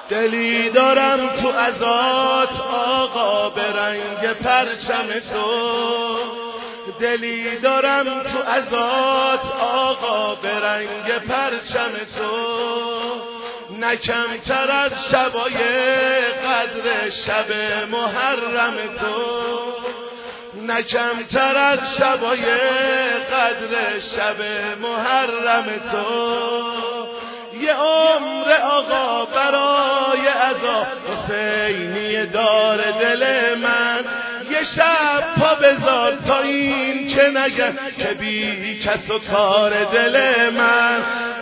دلی دارم تو ازات آقا به رنگ پرچم تو، دلی دارم تو ازات آقا به رنگ پرچم تو، نه کمتر از شبای قدر شب محرم تو، نه کمتر از شبای قدر شب محرم تو. یه عمر آقا برای عزا حسینی دار دل من، یه شب پا بذار تا این که نگن که بی کس و کار دل من.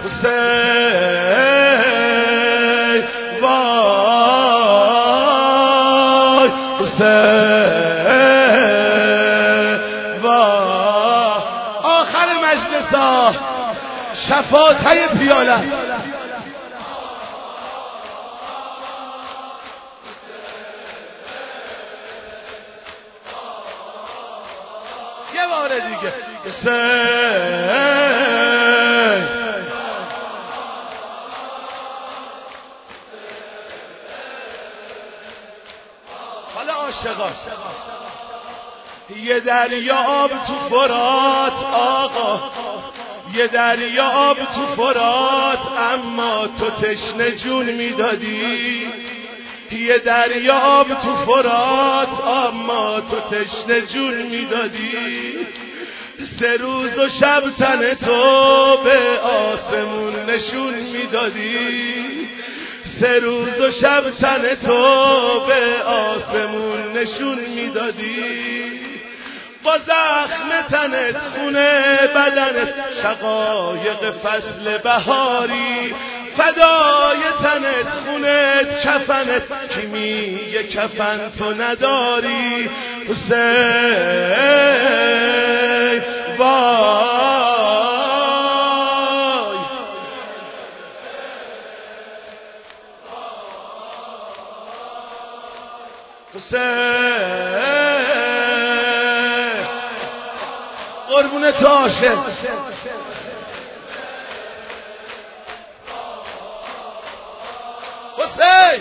حسین وای حسین وای. آخر مجلس ها شفاعتای پیاله. یه بار دیگه حالا عاشقان یه دریا آب تو فرات آقا، یه دریا آب تو فرات، اما تو تشنه جون میدادی. یه دریا آب تو فرات اما تو تشنه جون میدادی. 3 روز و شب تن تو به آسمون نشون میدادی. 3 روز و شب تن تو به آسمون نشون میدادی. با زخم تنت خونه بدنت شقایق فصل بهاری، فدای تنت خونت کفنت کی میگه کفن تو نداری. حسین وای حسین قربون تو عاشق. حسین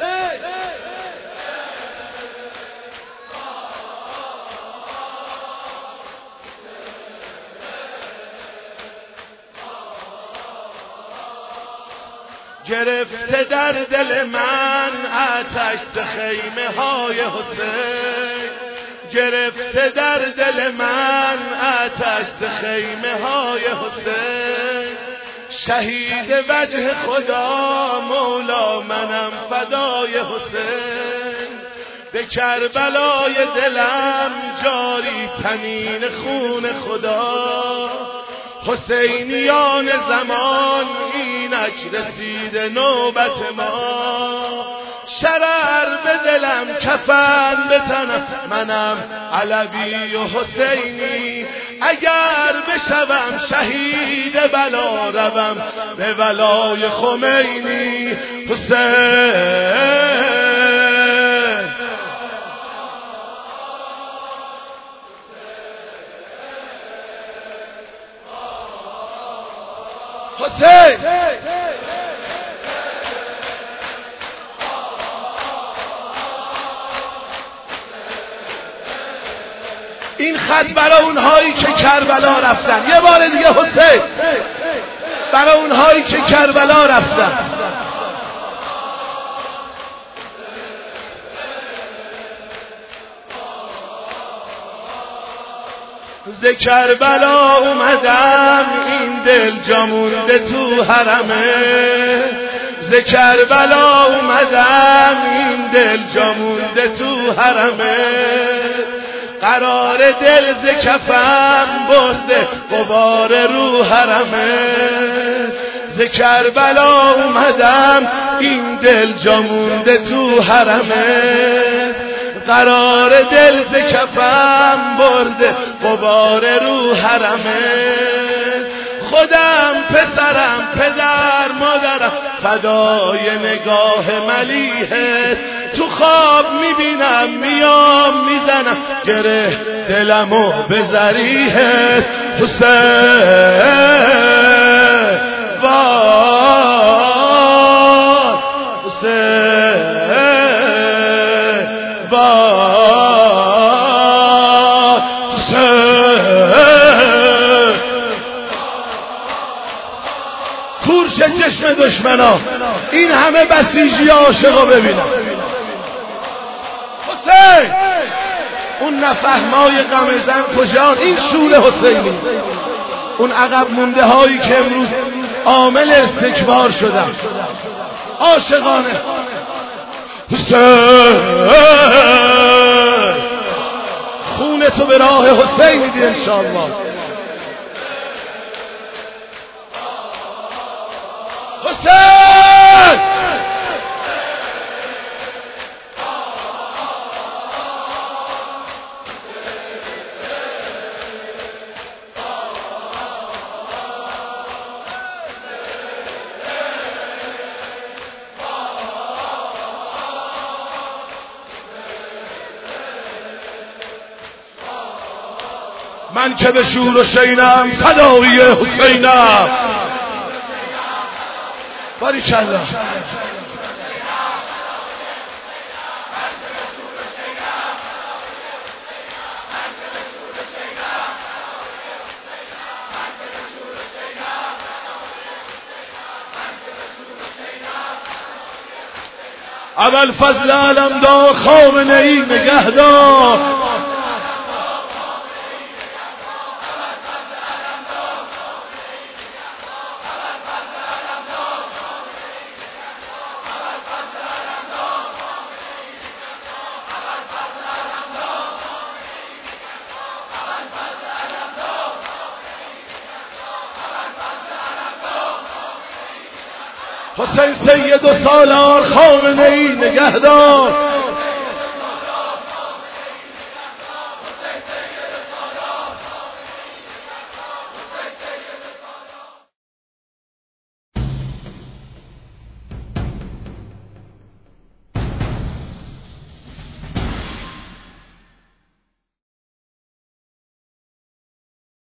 گرفته در دل من آتش خیمه های حسین، گرفته در دل من آتش خیمه های حسین. شهید وجه خدا مولا منم فدای حسین، به کربلای دلم جاری تنین خون خدا. حسینیان زمان اینک رسید نوبت ما، شرر به دلم کفن به تنم منم علوی و حسینی. اگر بشوم شهید بلا روم به ولای خمینی. حسین حسین این خط برای اونهایی که کربلا رفتن. یه بار دیگه حسین برای اونهایی که کربلا رفتن. ز کربلا اومدم این دل جا مونده تو حرمه. ز کربلا اومدم این دل جا مونده تو حرمه. قرار دل ز کفم برده غبار رو حرمه. ز کربلا اومدم این دل جا مونده تو حرمه. قرار دل ز کفم برده غبار رو حرمه. خودم پسرم پدر مادرم فدای نگاه ملیحت. تو خواب میبینم میام میزنم گره دلمو به ذریحت. حسین وای حسین کورش چشم دشمنا این همه بسیجی عاشقا ببینم. حسین اون نفهمای غم زن کجان؟ این شور حسینی، اون عقب مونده هایی که امروز عامل استکبار شدن عاشقانه. حسین خون تو به راه حسین میدی انشاءالله. حسین من که به شور و شینم فدایی حسینم. باریکالله. ابوالفضل علمدار خامنه‌ای نگهدار. حسین سید و سالار خامنه‌ای نگهدار.